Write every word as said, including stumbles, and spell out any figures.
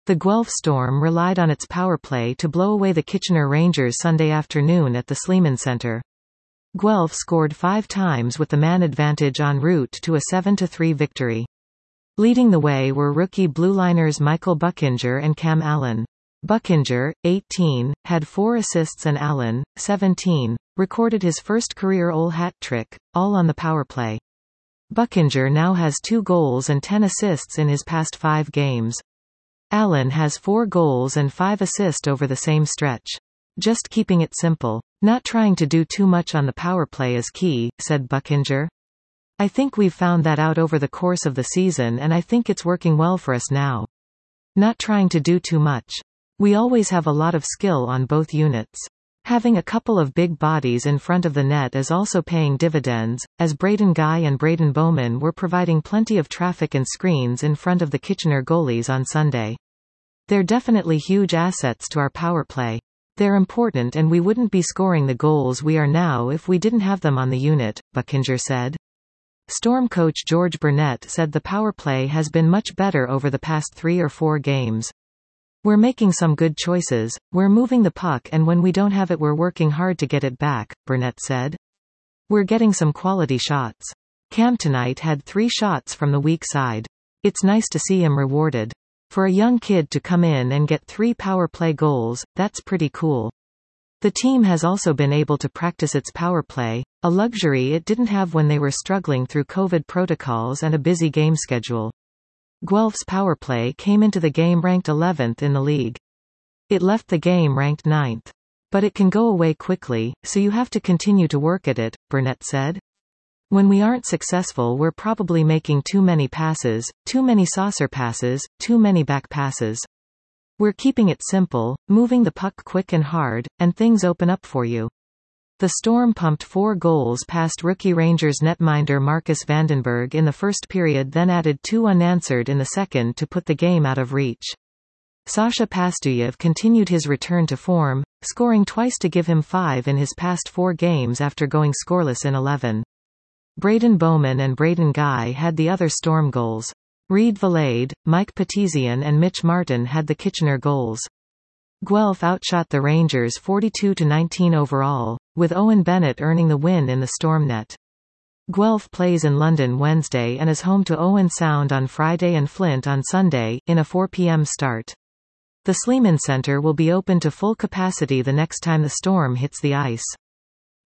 The Guelph Storm relied on its power play to blow away the Kitchener Rangers Sunday afternoon at the Sleeman Centre. Guelph scored five times with the man advantage en route to a seven to three victory. Leading the way were rookie Blueliners Michael Buckinger and Cam Allen. Buckinger, eighteen, had four assists and Allen, seventeen, recorded his first career Ole hat trick, all on the power play. Buckinger now has two goals and ten assists in his past five games. Allen has four goals and five assists over the same stretch. Just keeping it simple. Not trying to do too much on the power play is key, said Buckinger. I think we've found that out over the course of the season and I think it's working well for us now. Not trying to do too much. We always have a lot of skill on both units. Having a couple of big bodies in front of the net is also paying dividends, as Braden Guy and Braden Bowman were providing plenty of traffic and screens in front of the Kitchener goalies on Sunday. They're definitely huge assets to our power play. They're important and we wouldn't be scoring the goals we are now if we didn't have them on the unit, Buckinger said. Storm coach George Burnett said the power play has been much better over the past three or four games. We're making some good choices, we're moving the puck and when we don't have it we're working hard to get it back, Burnett said. We're getting some quality shots. Cam tonight had three shots from the weak side. It's nice to see him rewarded. For a young kid to come in and get three power play goals, that's pretty cool. The team has also been able to practice its power play, a luxury it didn't have when they were struggling through COVID protocols and a busy game schedule. Guelph's power play came into the game ranked eleventh in the league. It left the game ranked ninth. But it can go away quickly, so you have to continue to work at it, Burnett said. When we aren't successful we're probably making too many passes, too many saucer passes, too many back passes. We're keeping it simple, moving the puck quick and hard, and things open up for you. The Storm pumped four goals past rookie Rangers netminder Marcus Vandenberg in the first period, then added two unanswered in the second to put the game out of reach. Sasha Pastuyev continued his return to form, scoring twice to give him five in his past four games after going scoreless in eleven. Braden Bowman and Braden Guy had the other Storm goals. Reed Valade, Mike Petizian and Mitch Martin had the Kitchener goals. Guelph outshot the Rangers forty-two to nineteen overall, with Owen Bennett earning the win in the Storm net. Guelph plays in London Wednesday and is home to Owen Sound on Friday and Flint on Sunday, in a four p m start. The Sleeman Centre will be open to full capacity the next time the Storm hits the ice.